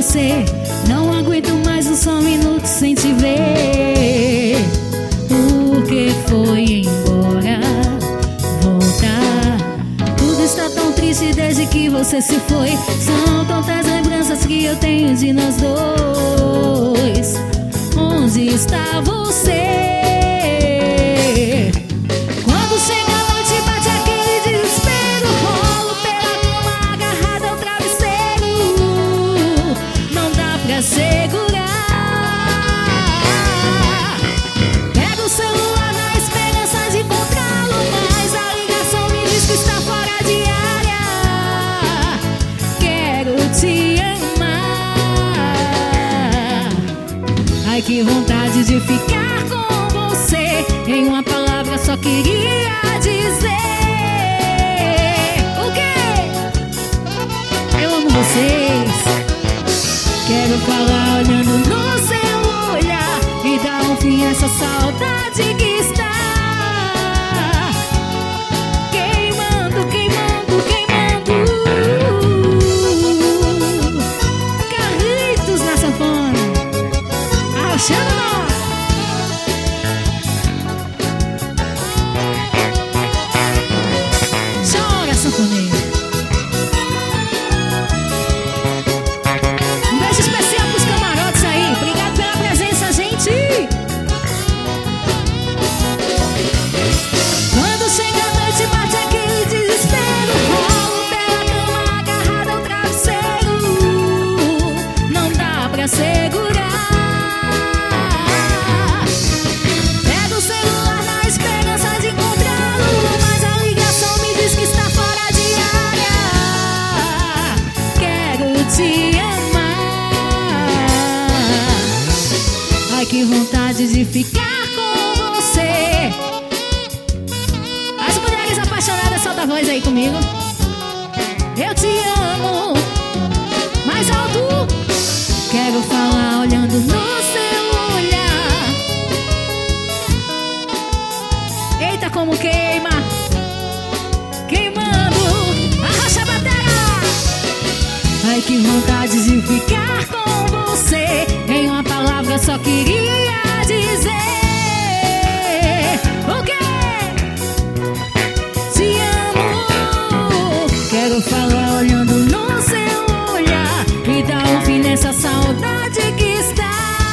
você. Não aguento mais um só minuto sem te ver. Porque foi embora, voltar. Tudo está tão triste desde que você se foi. São tantas lembranças que eu tenho de nós dois. Onde está você? Quando chega a noite bate aquele desespero. Rolo pela cama agarrada ao travesseiro. Não dá pra segurar. Pego o celular na esperança de encontrá-lo, mas a ligação me diz que está fora de área. Quero te amar. Ai, que vontade de ficar com você. Em uma palavra só queria dizer o quê? Eu amo vocês. Quero falar olhando no seu olhar e dar um fim a essa saudade que está queimando, queimando, queimando. Carlitos na sanfona, arrochando nós. Chora, sanfoneiro. Um beijo especial pros camarotes aí. Obrigado pela presença, gente. Quando chega a noite bate aquele desespero. Rolo pela cama agarrada ao travesseiro. Não dá pra segurar. Pego o celular na esperança de encontrá-lo, mas a ligação me diz que está fora de área. Quero te amar. Ai, que vontade de ficar com você. As mulheres apaixonadas, solta a voz aí comigo. Eu te amo. Mais alto. Quero falar olhando no seu olhar. Eita, como queima. Queimando. Arrocha a bateria. Ai, que vontade de ficar com você. Em uma palavra só queria dizer o quê? Te amo. Quero falar olhando no seu olhar e dar um fim nessa saudade que está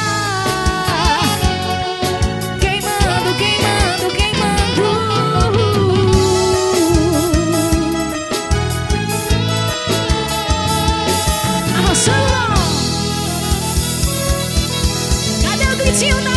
queimando, queimando, queimando. Arrochando. Cadê o gritinho da